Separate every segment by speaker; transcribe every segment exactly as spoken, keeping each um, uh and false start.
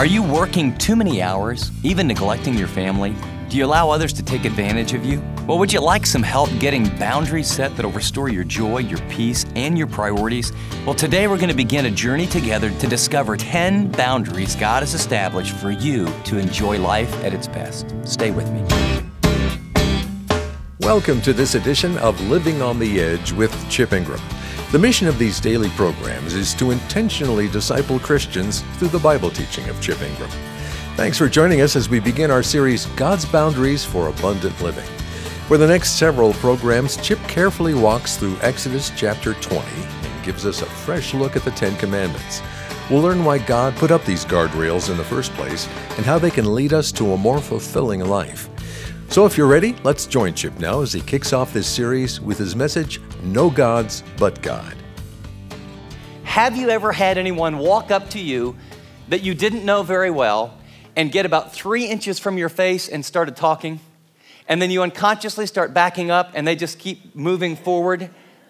Speaker 1: Are you working too many hours, even neglecting your family? Do you allow others to take advantage of you? Well, would you like some help getting boundaries set that'll restore your joy, your peace, and your priorities? Well, today we're going to begin a journey together to discover ten boundaries God has established for you to enjoy life at its best. Stay with me.
Speaker 2: Welcome to this edition of Living on the Edge with Chip Ingram. The mission of these daily programs is to intentionally disciple Christians through the Bible teaching of Chip Ingram. Thanks for joining us as we begin our series, God's Boundaries for Abundant Living. For the next several programs, Chip carefully walks through Exodus chapter twenty and gives us a fresh look at the Ten Commandments. We'll learn why God put up these guardrails in the first place and how they can lead us to a more fulfilling life. So if you're ready, let's join Chip now as he kicks off this series with his message, No Gods But God.
Speaker 1: Have you ever had anyone walk up to you that you didn't know very well and get about three inches from your face and started talking? And then you unconsciously start backing up and they just keep moving forward?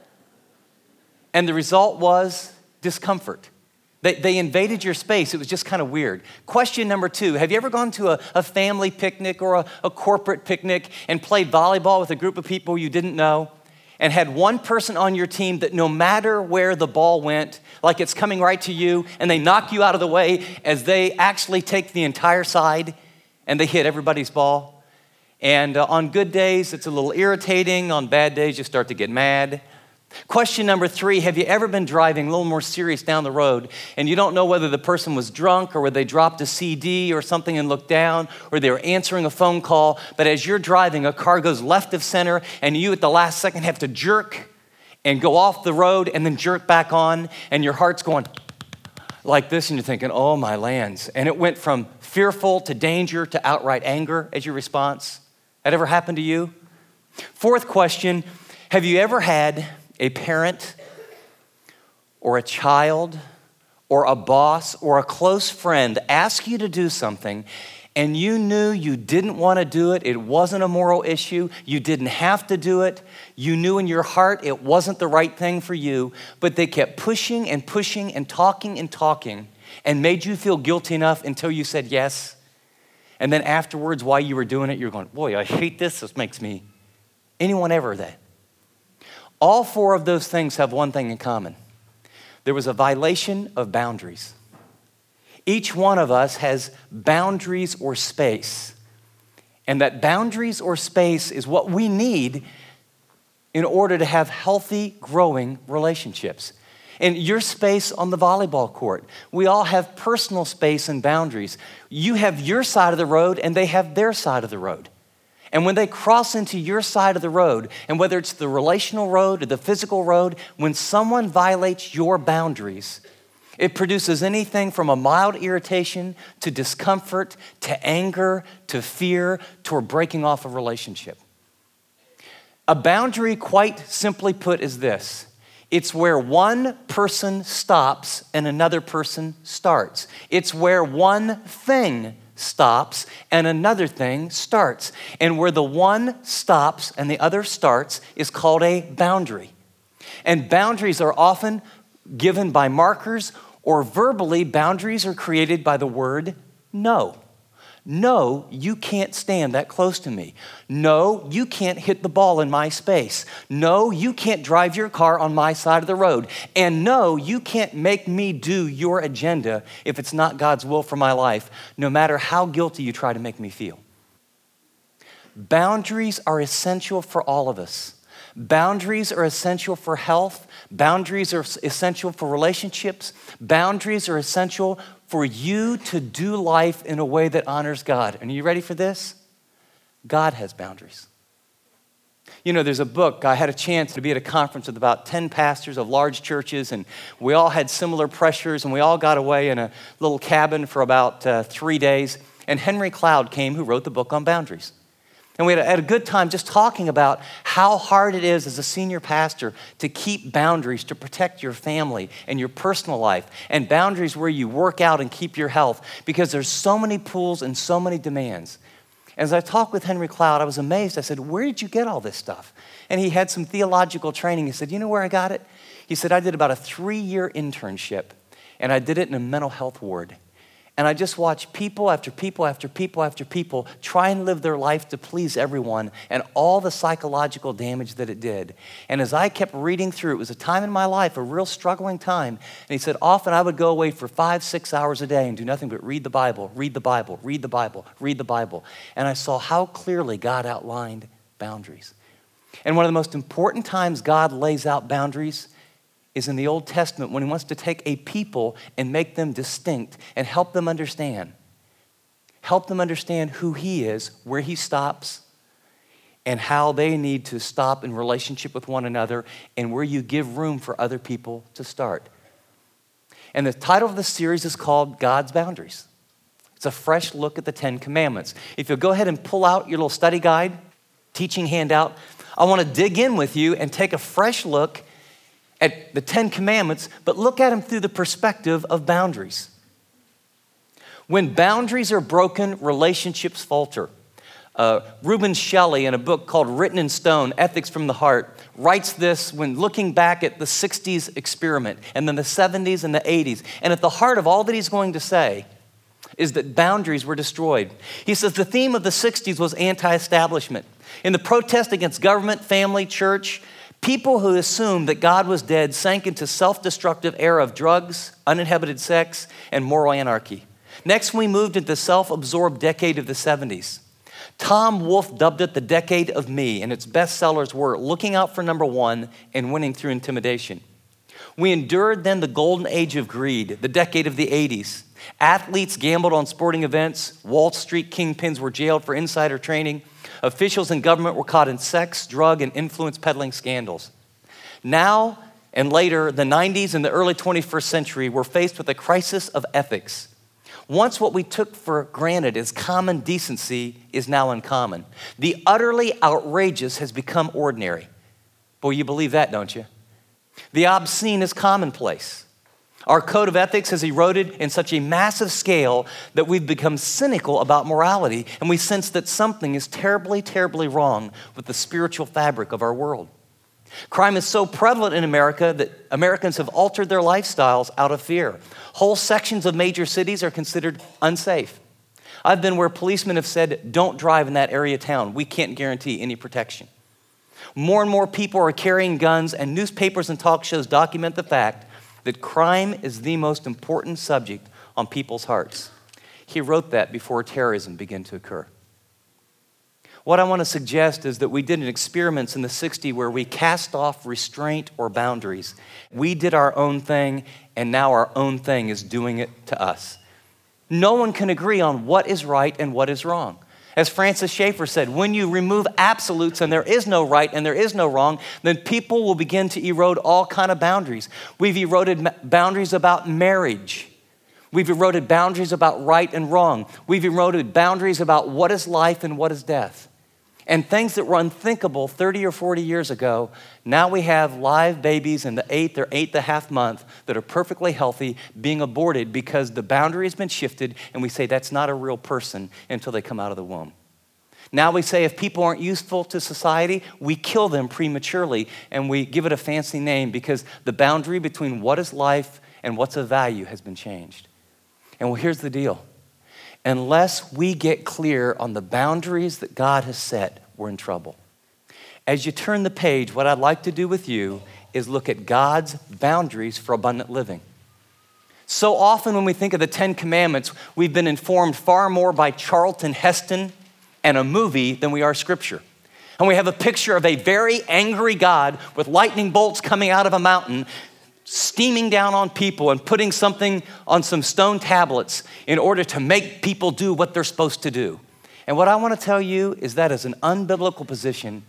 Speaker 1: And the result was discomfort. They, they invaded your space. It was just kind of weird. Question number two, have you ever gone to a, a family picnic or a, a corporate picnic and played volleyball with a group of people you didn't know and had one person on your team that no matter where the ball went, like it's coming right to you, and they knock you out of the way as they actually take the entire side and they hit everybody's ball? And uh, on good days, it's a little irritating. On bad days, you start to get mad. Question number three, have you ever been driving a little more serious down the road and you don't know whether the person was drunk or whether they dropped a C D or something and looked down or they were answering a phone call, but as you're driving, a car goes left of center and you at the last second have to jerk and go off the road and then jerk back on and your heart's going like this and you're thinking, oh my lands. And it went from fearful to danger to outright anger as your response. That ever happened to you? Fourth question, have you ever had a parent or a child or a boss or a close friend ask you to do something and you knew you didn't want to do it, it wasn't a moral issue, you didn't have to do it, you knew in your heart it wasn't the right thing for you, but they kept pushing and pushing and talking and talking and made you feel guilty enough until you said yes? And then afterwards, while you were doing it, you're going, boy, I hate this, this makes me, anyone ever that? All four of those things have one thing in common. There was a violation of boundaries. Each one of us has boundaries or space. And that boundaries or space is what we need in order to have healthy, growing relationships. And your space on the volleyball court, we all have personal space and boundaries. You have your side of the road and they have their side of the road. And when they cross into your side of the road, and whether it's the relational road or the physical road, when someone violates your boundaries, it produces anything from a mild irritation to discomfort to anger to fear to breaking off a relationship. A boundary, quite simply put, is this. It's where one person stops and another person starts. It's where one thing stops and another thing starts. And where the one stops and the other starts is called a boundary. And boundaries are often given by markers or verbally. Boundaries are created by the word no. No, you can't stand that close to me. No, you can't hit the ball in my space. No, you can't drive your car on my side of the road. And no, you can't make me do your agenda if it's not God's will for my life, no matter how guilty you try to make me feel. Boundaries are essential for all of us. Boundaries are essential for health. Boundaries are essential for relationships. Boundaries are essential for you to do life in a way that honors God. And are you ready for this? God has boundaries. You know, there's a book. I had a chance to be at a conference with about ten pastors of large churches, and we all had similar pressures, and we all got away in a little cabin for about uh, three days. And Henry Cloud came, who wrote the book on boundaries. And we had a, had a good time just talking about how hard it is as a senior pastor to keep boundaries to protect your family and your personal life, and boundaries where you work out and keep your health, because there's so many pulls and so many demands. As I talked with Henry Cloud, I was amazed. I said, where did you get all this stuff? And he had some theological training. He said, you know where I got it? He said, I did about a three-year internship, and I did it in a mental health ward. And I just watched people after people after people after people try and live their life to please everyone and all the psychological damage that it did. And as I kept reading through, it was a time in my life, a real struggling time. And he said, often I would go away for five, six hours a day and do nothing but read the Bible, read the Bible, read the Bible, read the Bible. And I saw how clearly God outlined boundaries. And one of the most important times God lays out boundaries is in the Old Testament when he wants to take a people and make them distinct and help them understand. Help them understand who he is, where he stops, and how they need to stop in relationship with one another and where you give room for other people to start. And the title of the series is called God's Boundaries. It's a fresh look at the Ten Commandments. If you'll go ahead and pull out your little study guide, teaching handout, I want to dig in with you and take a fresh look at the Ten Commandments, but look at them through the perspective of boundaries. When boundaries are broken, relationships falter. Uh, Reuben Shelley, in a book called Written in Stone, Ethics from the Heart, writes this when looking back at the sixties experiment and then the seventies and the eighties. And at the heart of all that he's going to say is that boundaries were destroyed. He says the theme of the sixties was anti-establishment. In the protest against government, family, church, people who assumed that God was dead sank into self-destructive era of drugs, uninhibited sex, and moral anarchy. Next, we moved into the self-absorbed decade of the seventies. Tom Wolfe dubbed it the decade of me, and its bestsellers were Looking Out for Number One and Winning Through Intimidation. We endured then the golden age of greed, the decade of the eighties. Athletes gambled on sporting events. Wall Street kingpins were jailed for insider trading. Officials in government were caught in sex, drug, and influence peddling scandals. Now and later, the nineties and the early twenty-first century, we're faced with a crisis of ethics. Once what we took for granted as common decency is now uncommon. The utterly outrageous has become ordinary. Boy, you believe that, don't you? The obscene is commonplace. Our code of ethics has eroded in such a massive scale that we've become cynical about morality, and we sense that something is terribly, terribly wrong with the spiritual fabric of our world. Crime is so prevalent in America that Americans have altered their lifestyles out of fear. Whole sections of major cities are considered unsafe. I've been where policemen have said, don't drive in that area of town. We can't guarantee any protection. More and more people are carrying guns, and newspapers and talk shows document the fact that crime is the most important subject on people's hearts. He wrote that before terrorism began to occur. What I want to suggest is that we did an experiment in the sixties where we cast off restraint or boundaries. We did our own thing, and now our own thing is doing it to us. No one can agree on what is right and what is wrong. As Francis Schaeffer said, when you remove absolutes and there is no right and there is no wrong, then people will begin to erode all kind of boundaries. We've eroded boundaries about marriage. We've eroded boundaries about right and wrong. We've eroded boundaries about what is life and what is death. And things that were unthinkable thirty or forty years ago, now we have live babies in the eighth or eighth and a half month that are perfectly healthy being aborted because the boundary has been shifted, and we say that's not a real person until they come out of the womb. Now we say if people aren't useful to society, we kill them prematurely, and we give it a fancy name because the boundary between what is life and what's of value has been changed. And well, here's the deal. Unless we get clear on the boundaries that God has set, we're in trouble. As you turn the page, what I'd like to do with you is look at God's boundaries for abundant living. So often when we think of the Ten Commandments, we've been informed far more by Charlton Heston and a movie than we are Scripture. And we have a picture of a very angry God with lightning bolts coming out of a mountain, steaming down on people and putting something on some stone tablets in order to make people do what they're supposed to do. And what I want to tell you is that is an unbiblical position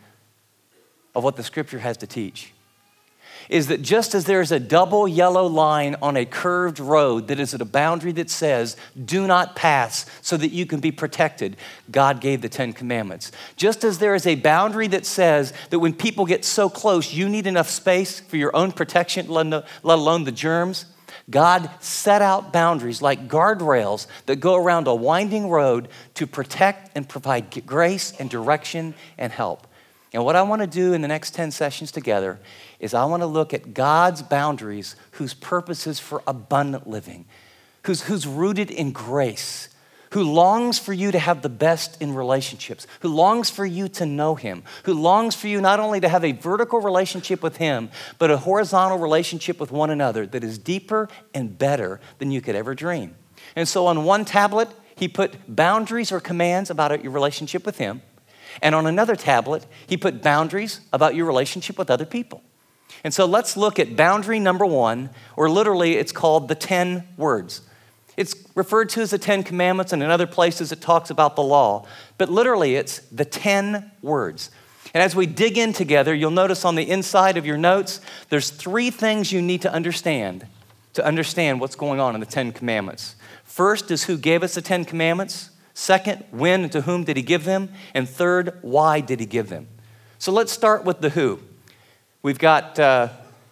Speaker 1: of what the Scripture has to teach. Is that just as there's a double yellow line on a curved road that is at a boundary that says, do not pass so that you can be protected, God gave the Ten Commandments. Just as there is a boundary that says that when people get so close, you need enough space for your own protection, let alone the germs, God set out boundaries like guardrails that go around a winding road to protect and provide grace and direction and help. And what I want to do in the next ten sessions together is I want to look at God's boundaries whose purpose is for abundant living. who's, who's rooted in grace, who longs for you to have the best in relationships, who longs for you to know him, who longs for you not only to have a vertical relationship with him, but a horizontal relationship with one another that is deeper and better than you could ever dream. And so on one tablet, he put boundaries or commands about your relationship with him. And on another tablet, he put boundaries about your relationship with other people. And so let's look at boundary number one, or literally it's called the ten words. It's referred to as the Ten Commandments, and in other places it talks about the law. But literally it's the ten words. And as we dig in together, you'll notice on the inside of your notes, there's three things you need to understand to understand what's going on in the Ten Commandments. First is who gave us the Ten Commandments. Second, when and to whom did he give them? And third, why did he give them? So let's start with the who. We've got uh,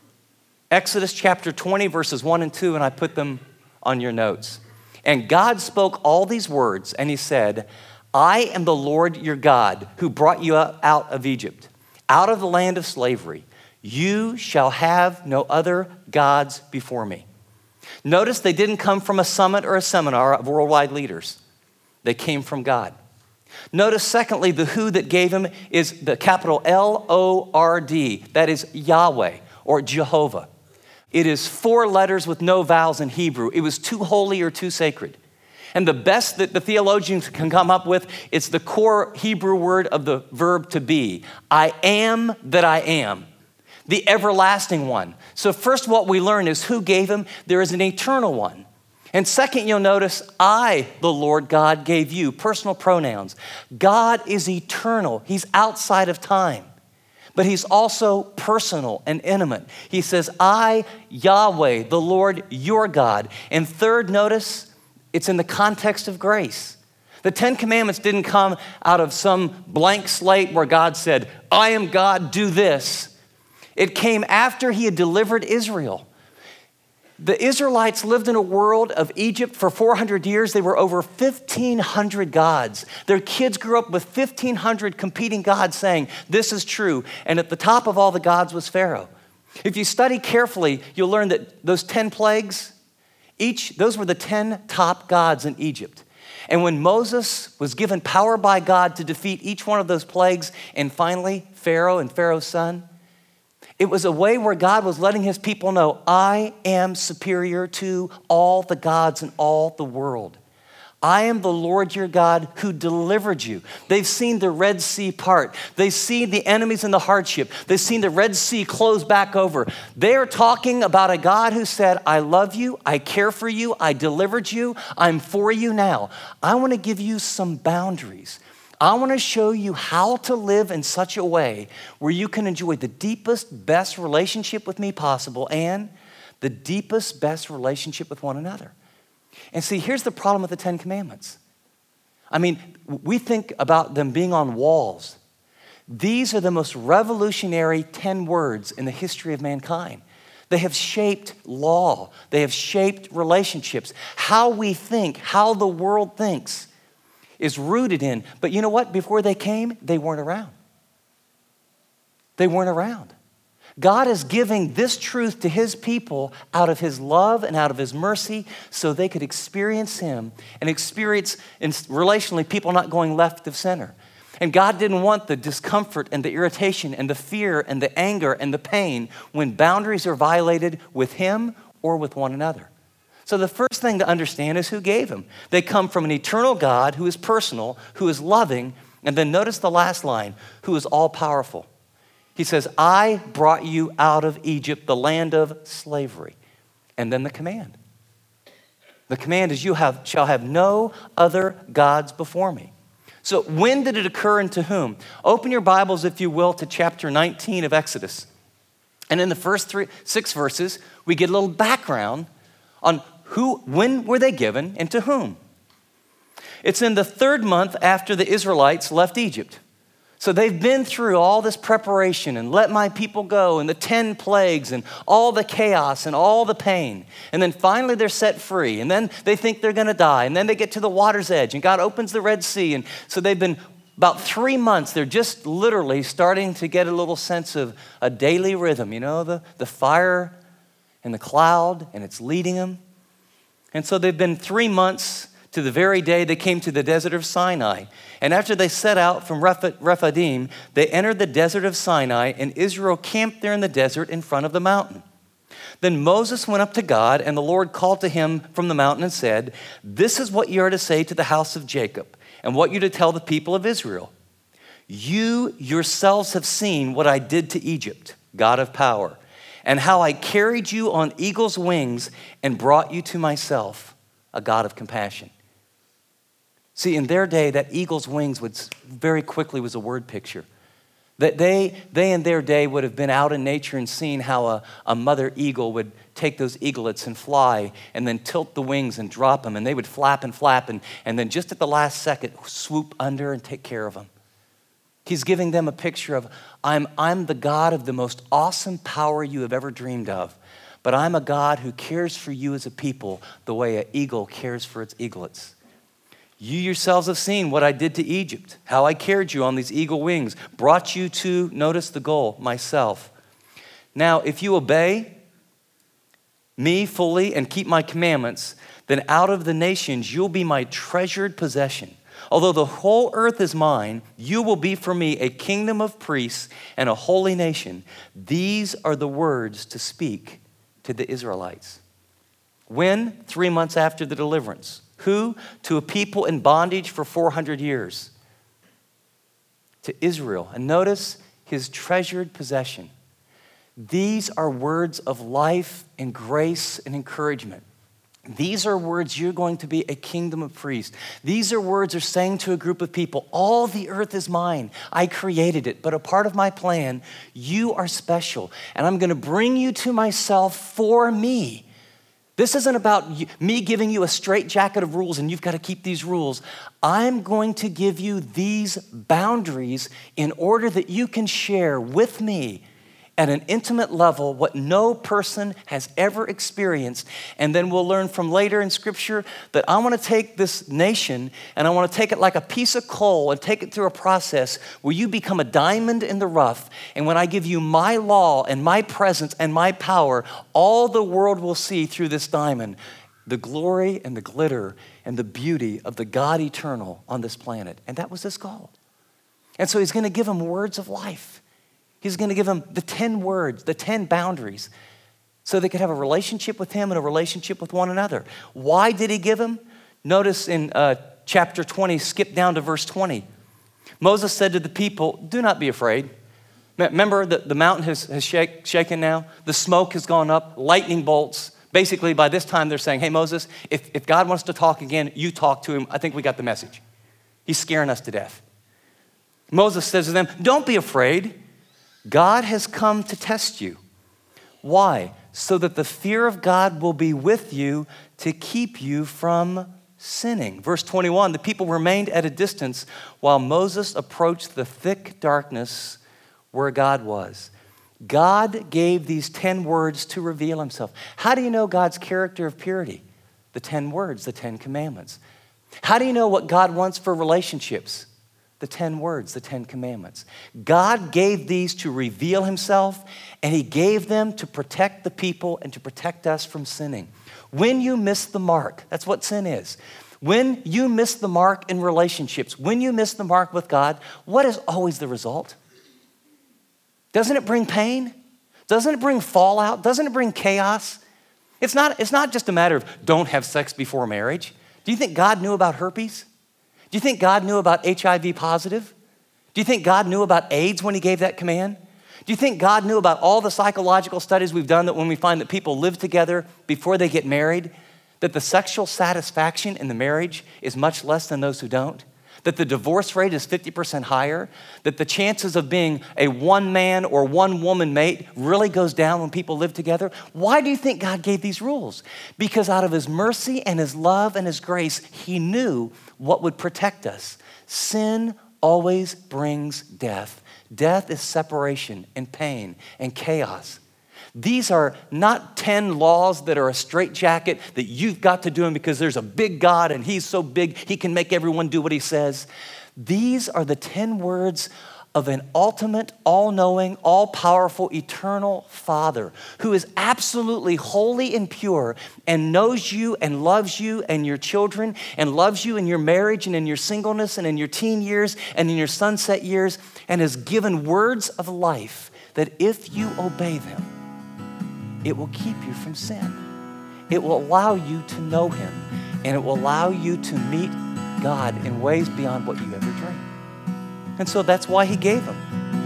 Speaker 1: Exodus chapter twenty, verses one and two, and I put them on your notes. And God spoke all these words, and he said, I am the Lord your God who brought you out of Egypt, out of the land of slavery. You shall have no other gods before me. Notice they didn't come from a summit or a seminar of worldwide leaders. They came from God. Notice, secondly, the who that gave him is the capital L O R D. That is Yahweh or Jehovah. It is four letters with no vowels in Hebrew. It was too holy or too sacred. And the best that the theologians can come up with, it's the core Hebrew word of the verb to be. I am that I am, the everlasting one. So first what we learn is who gave him. There is an eternal one. And second, you'll notice, I, the Lord God, gave you, personal pronouns. God is eternal. He's outside of time, but he's also personal and intimate. He says, I, Yahweh, the Lord, your God. And third, notice, it's in the context of grace. The Ten Commandments didn't come out of some blank slate where God said, I am God, do this. It came after he had delivered Israel. The Israelites lived in a world of Egypt for four hundred years. They were over fifteen hundred gods. Their kids grew up with fifteen hundred competing gods saying, this is true. And at the top of all the gods was Pharaoh. If you study carefully, you'll learn that those ten plagues, each, those were the ten top gods in Egypt. And when Moses was given power by God to defeat each one of those plagues, and finally Pharaoh and Pharaoh's son, it was a way where God was letting his people know, I am superior to all the gods in all the world. I am the Lord your God who delivered you. They've seen the Red Sea part. They've seen the enemies and the hardship. They've seen the Red Sea close back over. They're talking about a God who said, I love you, I care for you, I delivered you, I'm for you now. I want to give you some boundaries. I want to show you how to live in such a way where you can enjoy the deepest, best relationship with me possible and the deepest, best relationship with one another. And see, here's the problem with the Ten Commandments. I mean, we think about them being on walls. These are the most revolutionary ten words in the history of mankind. They have shaped law. They have shaped relationships. How we think, how the world thinks is rooted in. But you know what? Before they came, they weren't around. They weren't around. God is giving this truth to his people out of his love and out of his mercy so they could experience him and experience in relationally people not going left of center. And God didn't want the discomfort and the irritation and the fear and the anger and the pain when boundaries are violated with him or with one another. So the first thing to understand is who gave them. They come from an eternal God who is personal, who is loving, and then notice the last line, who is all-powerful. He says, I brought you out of Egypt, the land of slavery. And then the command. The command is you have, shall have no other gods before me. So when did it occur and to whom? Open your Bibles, if you will, to chapter nineteen of Exodus. And in the first three, six verses, we get a little background on who, when were they given and to whom. It's in the third month after the Israelites left Egypt. So they've been through all this preparation and let my people go and the ten plagues and all the chaos and all the pain. And then finally they're set free. And then they think they're going to die. And then they get to the water's edge and God opens the Red Sea. And so they've been about three months. They're just literally starting to get a little sense of a daily rhythm. You know, the, the fire and the cloud and it's leading them. And so they've been three months to the very day they came to the desert of Sinai. And after they set out from Rephidim, they entered the desert of Sinai, and Israel camped there in the desert in front of the mountain. Then Moses went up to God, and the Lord called to him from the mountain and said, "This is what you are to say to the house of Jacob, and what you are to tell the people of Israel. You yourselves have seen what I did to Egypt, God of power, and how I carried you on eagle's wings and brought you to myself, a God of compassion." See, in their day, that eagle's wings would very quickly was a word picture. That they, they in their day would have been out in nature and seen how a, a mother eagle would take those eaglets and fly and then tilt the wings and drop them, and they would flap and flap and, and then just at the last second swoop under and take care of them. He's giving them a picture of, I'm, I'm the God of the most awesome power you have ever dreamed of, but I'm a God who cares for you as a people the way an eagle cares for its eaglets. You yourselves have seen what I did to Egypt, how I carried you on these eagle wings, brought you to, notice the goal, myself. Now, if you obey me fully and keep my commandments, then out of the nations you'll be my treasured possession. Although the whole earth is mine, you will be for me a kingdom of priests and a holy nation. These are the words to speak to the Israelites. When? Three months after the deliverance. Who? To a people in bondage for four hundred years. To Israel. And notice his treasured possession. These are words of life and grace and encouragement. These are words, you're going to be a kingdom of priests. These are words are saying to a group of people, all the earth is mine. I created it, but a part of my plan, you are special. And I'm going to bring you to myself for me. This isn't about you, me giving you a straitjacket of rules and you've got to keep these rules. I'm going to give you these boundaries in order that you can share with me at an intimate level what no person has ever experienced. And then we'll learn from later in Scripture that I want to take this nation and I want to take it like a piece of coal and take it through a process where you become a diamond in the rough. And when I give you my law and my presence and my power, all the world will see through this diamond the glory and the glitter and the beauty of the God eternal on this planet. And that was his goal. And so he's going to give them words of life. He's going to give them the ten words, the ten boundaries, so they could have a relationship with him and a relationship with one another. Why did he give them? Notice in uh, chapter twenty, skip down to verse twenty. Moses said to the people, do not be afraid. Remember, the, the mountain has, has shake, shaken now. The smoke has gone up, lightning bolts. Basically, by this time, they're saying, hey, Moses, if, if God wants to talk again, you talk to him. I think we got the message. He's scaring us to death. Moses says to them, don't be afraid. God has come to test you. Why? So that the fear of God will be with you to keep you from sinning. Verse twenty-one, the people remained at a distance while Moses approached the thick darkness where God was. God gave these ten words to reveal himself. How do you know God's character of purity? The ten words, the ten commandments. How do you know what God wants for relationships? The ten words, the ten commandments. God gave these to reveal himself, and he gave them to protect the people and to protect us from sinning. When you miss the mark, that's what sin is. When you miss the mark in relationships, when you miss the mark with God, what is always the result? Doesn't it bring pain? Doesn't it bring fallout? Doesn't it bring chaos? It's not, it's not just a matter of don't have sex before marriage. Do you think God knew about herpes? Do you think God knew about H I V positive? Do you think God knew about AIDS when he gave that command? Do you think God knew about all the psychological studies we've done that when we find that people live together before they get married, that the sexual satisfaction in the marriage is much less than those who don't? That the divorce rate is fifty percent higher? That the chances of being a one-man or one-woman mate really goes down when people live together? Why do you think God gave these rules? Because out of his mercy and his love and his grace, he knew what would protect us. Sin always brings death. Death is separation and pain and chaos. These are not ten laws that are a straitjacket that you've got to do them because there's a big God and he's so big he can make everyone do what he says. These are the ten words of an ultimate, all-knowing, all-powerful, eternal Father who is absolutely holy and pure and knows you and loves you and your children and loves you in your marriage and in your singleness and in your teen years and in your sunset years, and has given words of life that if you obey them, it will keep you from sin. It will allow you to know him, and it will allow you to meet God in ways beyond what you ever dreamed. And so that's why he gave them.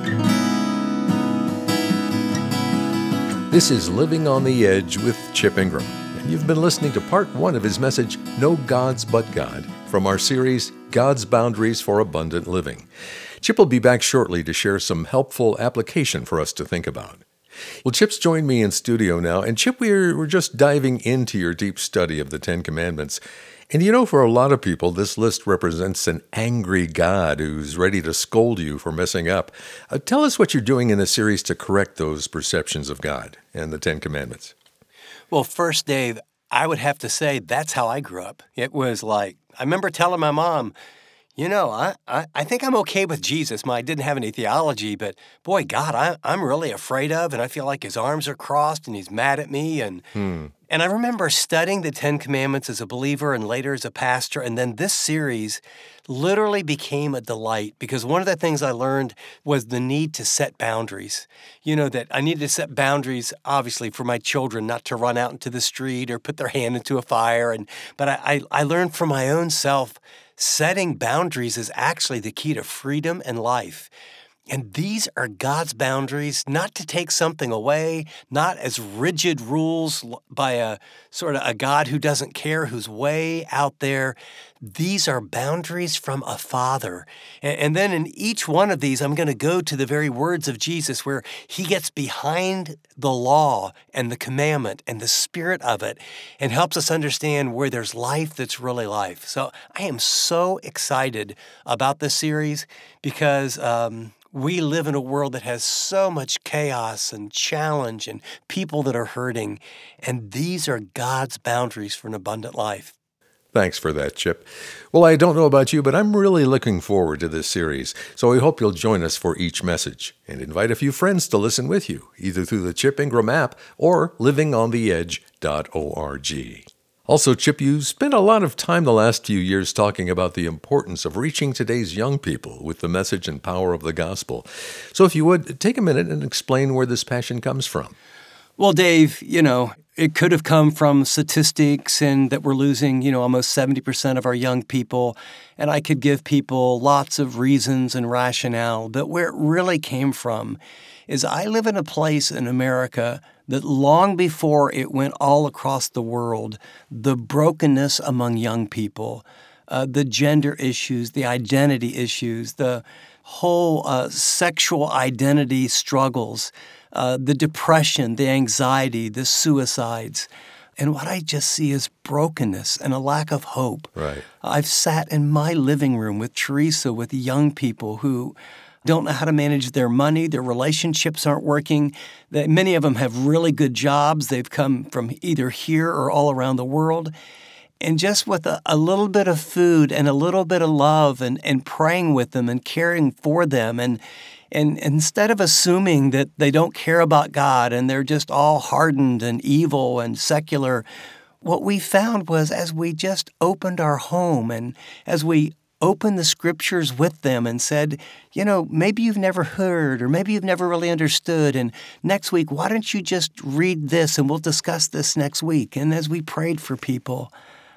Speaker 2: This is Living on the Edge with Chip Ingram, and you've been listening to part one of his message, No Gods But God, from our series, God's Boundaries for Abundant Living. Chip will be back shortly to share some helpful application for us to think about. Well, Chip's joined me in studio now, and Chip, we're, we're just diving into your deep study of the Ten Commandments. And you know, for a lot of people, this list represents an angry God who's ready to scold you for messing up. Uh, tell us what you're doing in the series to correct those perceptions of God and the Ten Commandments.
Speaker 3: Well, first, Dave, I would have to say that's how I grew up. It was like, I remember telling my mom, you know, I, I, I think I'm okay with Jesus. I didn't have any theology, but boy, God, I, I'm really afraid of, and I feel like his arms are crossed and he's mad at me. And hmm. and I remember studying the Ten Commandments as a believer and later as a pastor, and then this series literally became a delight because one of the things I learned was the need to set boundaries. You know, that I needed to set boundaries, obviously, for my children, not to run out into the street or put their hand into a fire. And But I, I, I learned for my own self, setting boundaries is actually the key to freedom and life. And these are God's boundaries, not to take something away, not as rigid rules by a sort of a God who doesn't care, who's way out there. These are boundaries from a Father. And, and then in each one of these, I'm going to go to the very words of Jesus where he gets behind the law and the commandment and the spirit of it and helps us understand where there's life that's really life. So I am so excited about this series because um, we live in a world that has so much chaos and challenge and people that are hurting, and these are God's boundaries for an abundant life.
Speaker 2: Thanks for that, Chip. Well, I don't know about you, but I'm really looking forward to this series, so we hope you'll join us for each message and invite a few friends to listen with you, either through the Chip Ingram app or living on the edge dot org. Also, Chip, you spent a lot of time the last few years talking about the importance of reaching today's young people with the message and power of the gospel. So if you would, take a minute and explain where this passion comes from.
Speaker 3: Well, Dave, you know, it could have come from statistics and that we're losing, you know, almost seventy percent of our young people. And I could give people lots of reasons and rationale. But where it really came from is I live in a place in America that long before it went all across the world, the brokenness among young people, uh, the gender issues, the identity issues, the whole uh, sexual identity struggles, uh, the depression, the anxiety, the suicides. And what I just see is brokenness and a lack of hope.
Speaker 2: Right.
Speaker 3: I've sat in my living room with Teresa, with young people who don't know how to manage their money, their relationships aren't working. They, many of them have really good jobs. They've come from either here or all around the world. And just with a, a little bit of food and a little bit of love and, and praying with them and caring for them and and instead of assuming that they don't care about God and they're just all hardened and evil and secular, what we found was as we just opened our home and as we opened the scriptures with them and said, you know, maybe you've never heard or maybe you've never really understood. And next week, why don't you just read this and we'll discuss this next week. And as we prayed for people,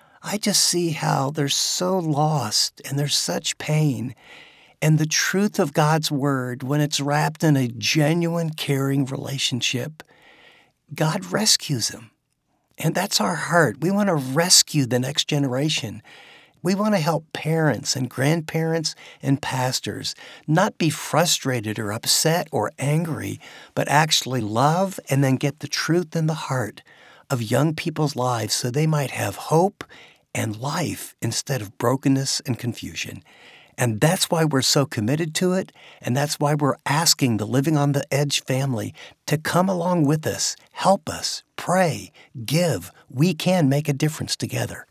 Speaker 3: I just see how they're so lost and there's such pain. And the truth of God's word, when it's wrapped in a genuine, caring relationship, God rescues them. And that's our heart. We want to rescue the next generation. We want to help parents and grandparents and pastors not be frustrated or upset or angry, but actually love and then get the truth in the heart of young people's lives so they might have hope and life instead of brokenness and confusion. And that's why we're so committed to it, and that's why we're asking the Living on the Edge family to come along with us, help us, pray, give. We can make a difference together.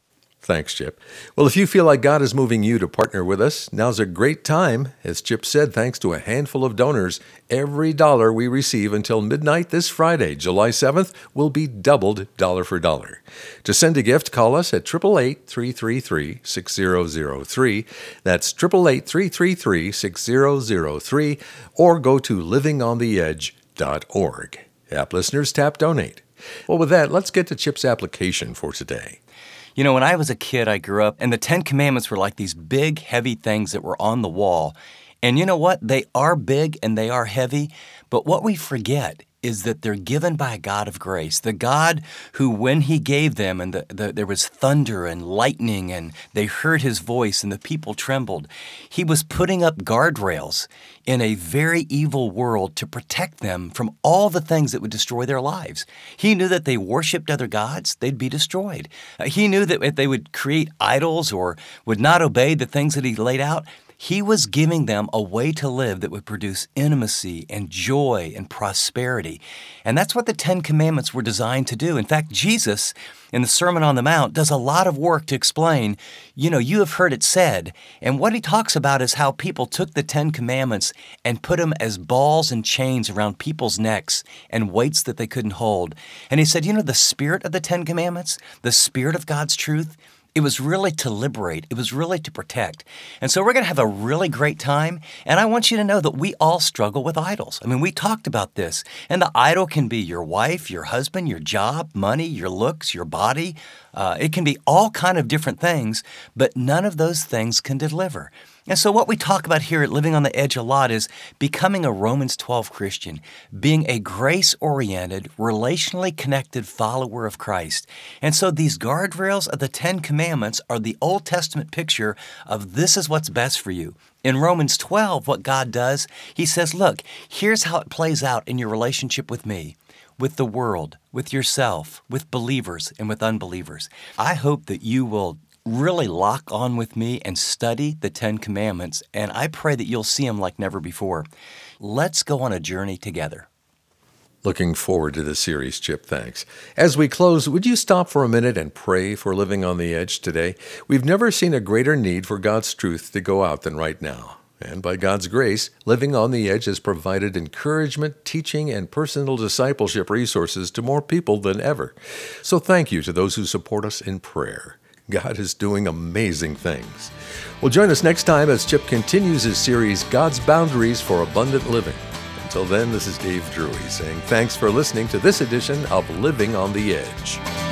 Speaker 2: Thanks, Chip. Well, if you feel like God is moving you to partner with us, now's a great time. As Chip said, thanks to a handful of donors, every dollar we receive until midnight this Friday, July seventh, will be doubled dollar for dollar. To send a gift, call us at eight eight eight, three three three, six zero zero three. That's eight eight eight, three three three, six zero zero three, or go to living on the edge dot org. App listeners, tap donate. Well, with that, let's get to Chip's application for today.
Speaker 3: You know, when I was a kid, I grew up, and the Ten Commandments were like these big, heavy things that were on the wall. And you know what? They are big and they are heavy, but what we forget is that they're given by a God of grace, the God who, when He gave them, and the, the, there was thunder and lightning, and they heard His voice, and the people trembled, He was putting up guardrails in a very evil world to protect them from all the things that would destroy their lives. He knew that they worshipped other gods, they'd be destroyed. Uh, he knew that if they would create idols or would not obey the things that He laid out, He was giving them a way to live that would produce intimacy and joy and prosperity. And that's what the Ten Commandments were designed to do. In fact, Jesus, in the Sermon on the Mount, does a lot of work to explain, you know, you have heard it said. And what He talks about is how people took the Ten Commandments and put them as balls and chains around people's necks and weights that they couldn't hold. And He said, you know, the spirit of the Ten Commandments, the spirit of God's truth, it was really to liberate. It was really to protect. And so we're going to have a really great time. And I want you to know that we all struggle with idols. I mean, we talked about this. And the idol can be your wife, your husband, your job, money, your looks, your body. Uh, it can be all kind of different things, but none of those things can deliver. And so what we talk about here at Living on the Edge a lot is becoming a Romans twelve Christian, being a grace-oriented, relationally connected follower of Christ. And so these guardrails of the Ten Commandments are the Old Testament picture of this is what's best for you. In Romans twelve, what God does, He says, look, here's how it plays out in your relationship with me, with the world, with yourself, with believers, and with unbelievers. I hope that you will really lock on with me and study the Ten Commandments, and I pray that you'll see them like never before. Let's go on a journey together.
Speaker 2: Looking forward to this series, Chip. Thanks. As we close, would you stop for a minute and pray for Living on the Edge today? We've never seen a greater need for God's truth to go out than right now. And by God's grace, Living on the Edge has provided encouragement, teaching, and personal discipleship resources to more people than ever. So thank you to those who support us in prayer. God is doing amazing things. Well, join us next time as Chip continues his series, God's Boundaries for Abundant Living. Until then, this is Dave Drury saying thanks for listening to this edition of Living on the Edge.